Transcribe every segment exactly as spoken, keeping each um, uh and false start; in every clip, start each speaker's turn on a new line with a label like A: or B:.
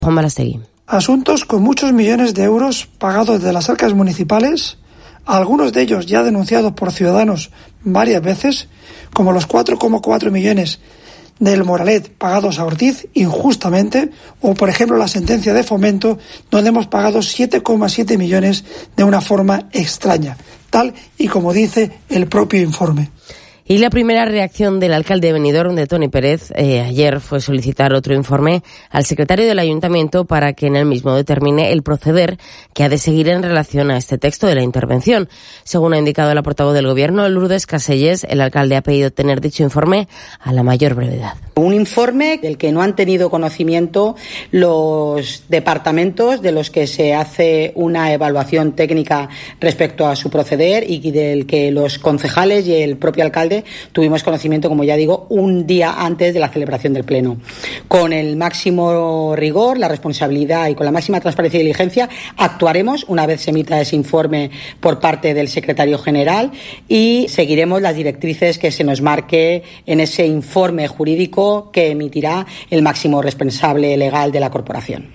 A: Juan Balastegui.
B: Asuntos con muchos millones de euros pagados de las arcas municipales, algunos de ellos ya denunciados por ciudadanos varias veces, como los cuatro coma cuatro millones del Moralet pagados a Ortiz injustamente, o por ejemplo la sentencia de Fomento, donde hemos pagado siete coma siete millones de una forma extraña, tal y como dice el propio informe.
A: Y la primera reacción del alcalde de Benidorm, de Toni Pérez, eh, ayer fue solicitar otro informe al secretario del ayuntamiento para que en el mismo determine el proceder que ha de seguir en relación a este texto de la intervención. Según ha indicado la portavoz del Gobierno, Lourdes Caselles, el alcalde ha pedido tener dicho informe a la mayor brevedad.
C: Un informe del que no han tenido conocimiento los departamentos de los que se hace una evaluación técnica respecto a su proceder y del que los concejales y el propio alcalde tuvimos conocimiento, como ya digo, un día antes de la celebración del Pleno. Con el máximo rigor, la responsabilidad y con la máxima transparencia y diligencia actuaremos una vez se emita ese informe por parte del secretario general y seguiremos las directrices que se nos marque en ese informe jurídico que emitirá el máximo responsable legal de la corporación.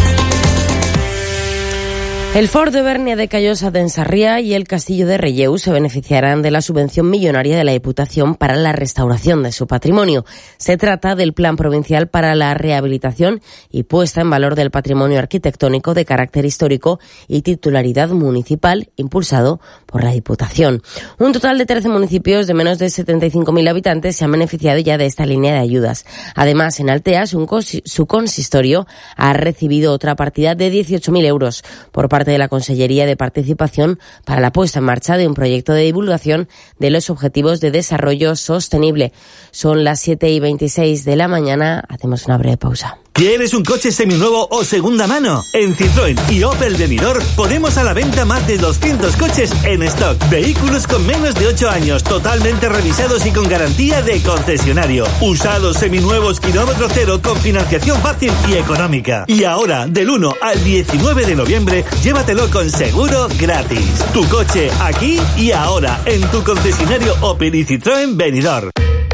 A: El Fort de Bernia de Callosa de Ensarría y el Castillo de Relleu se beneficiarán de la subvención millonaria de la Diputación para la restauración de su patrimonio. Se trata del Plan Provincial para la Rehabilitación y Puesta en Valor del Patrimonio Arquitectónico de carácter histórico y titularidad municipal, impulsado por la Diputación. Un total de trece municipios de menos de setenta y cinco mil habitantes se han beneficiado ya de esta línea de ayudas. Además, en Altea, su consistorio ha recibido otra partida de dieciocho mil euros por parte de la Consellería de Participación para la puesta en marcha de un proyecto de divulgación de los Objetivos de Desarrollo Sostenible. Son las siete y veintiséis de la mañana. Hacemos una breve pausa.
D: ¿Quieres un coche seminuevo o segunda mano? En Citroën y Opel Benidorm ponemos a la venta más de doscientos coches en stock. Vehículos con menos de ocho años, totalmente revisados y con garantía de concesionario. Usados, seminuevos, kilómetro cero, con financiación fácil y económica. Y ahora, del uno al diecinueve de noviembre, llévatelo con seguro gratis. Tu coche aquí y ahora en tu concesionario Opel y Citroën Benidorm.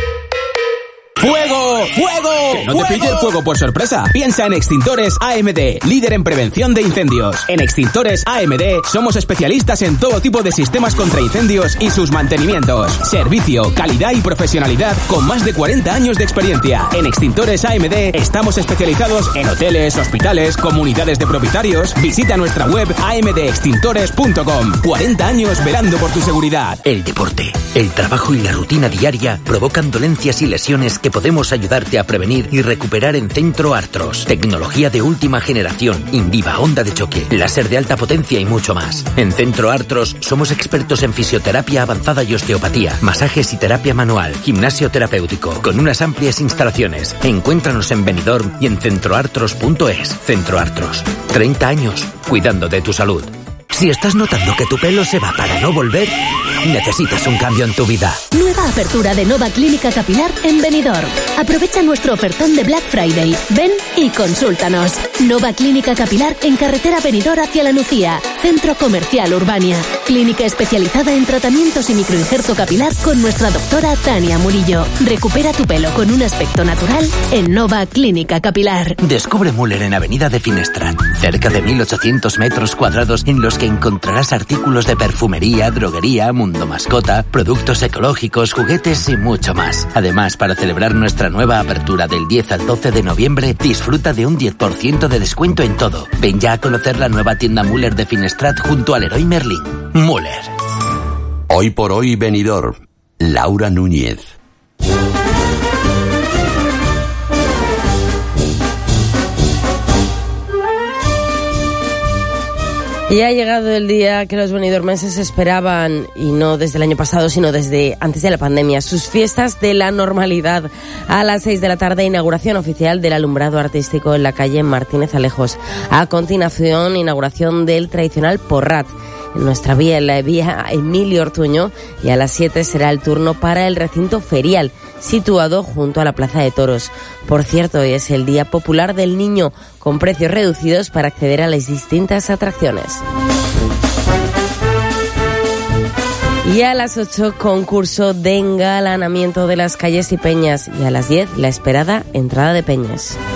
E: ¡Fuego! ¡Fuego! Que no te pille el fuego por sorpresa. Piensa en Extintores A M D, líder en prevención de incendios. En Extintores A M D somos especialistas en todo tipo de sistemas contra incendios y sus mantenimientos. Servicio, calidad y profesionalidad con más de cuarenta años de experiencia. En Extintores A M D estamos especializados en hoteles, hospitales, comunidades de propietarios. Visita nuestra web a m d extintores punto com. cuarenta años velando por tu seguridad.
F: El deporte, el trabajo y la rutina diaria provocan dolencias y lesiones que podemos ayudarte a prevenir y recuperar en Centro Artros. Tecnología de última generación, Indiva, onda de choque, láser de alta potencia y mucho más. En Centro Artros somos expertos en fisioterapia avanzada y osteopatía, masajes y terapia manual, gimnasio terapéutico, con unas amplias instalaciones. Encuéntranos en Benidorm y en centroartros punto es. Centro Artros, treinta años cuidando de tu salud. Si estás notando que tu pelo se va para no volver, necesitas un cambio en tu vida.
G: Nueva apertura de Nova Clínica Capilar en Benidorm. Aprovecha nuestro ofertón de Black Friday. Ven y consúltanos. Nova Clínica Capilar en carretera Benidorm hacia La Nucía. Centro Comercial Urbania. Clínica especializada en tratamientos y microinjerto capilar con nuestra doctora Tania Murillo. Recupera tu pelo con un aspecto natural en Nova Clínica Capilar.
F: Descubre Müller en Avenida de Finestrat. Cerca de mil ochocientos metros cuadrados en los que encontrarás artículos de perfumería, droguería, mundo mascota, productos ecológicos, juguetes y mucho más. Además, para celebrar nuestra nueva apertura del diez al doce de noviembre, disfruta de un diez por ciento de descuento en todo. Ven ya a conocer la nueva tienda Müller de Finestrat junto al Leroy Merlin. Müller.
H: Hoy por hoy Benidorm. Laura Núñez.
A: Y ha llegado el día que los benidormenses esperaban, y no desde el año pasado, sino desde antes de la pandemia. Sus fiestas de la normalidad. A las seis de la tarde, inauguración oficial del alumbrado artístico en la calle Martínez Alejos. A continuación, inauguración del tradicional Porrat en nuestra vía, en la vía Emilio Ortuño. Y a las siete será el turno para el recinto ferial, situado junto a la Plaza de Toros. Por cierto, hoy es el Día Popular del Niño, con precios reducidos para acceder a las distintas atracciones. Y a las ocho, concurso de engalanamiento de las calles y peñas. Y a las diez, la esperada entrada de peñas.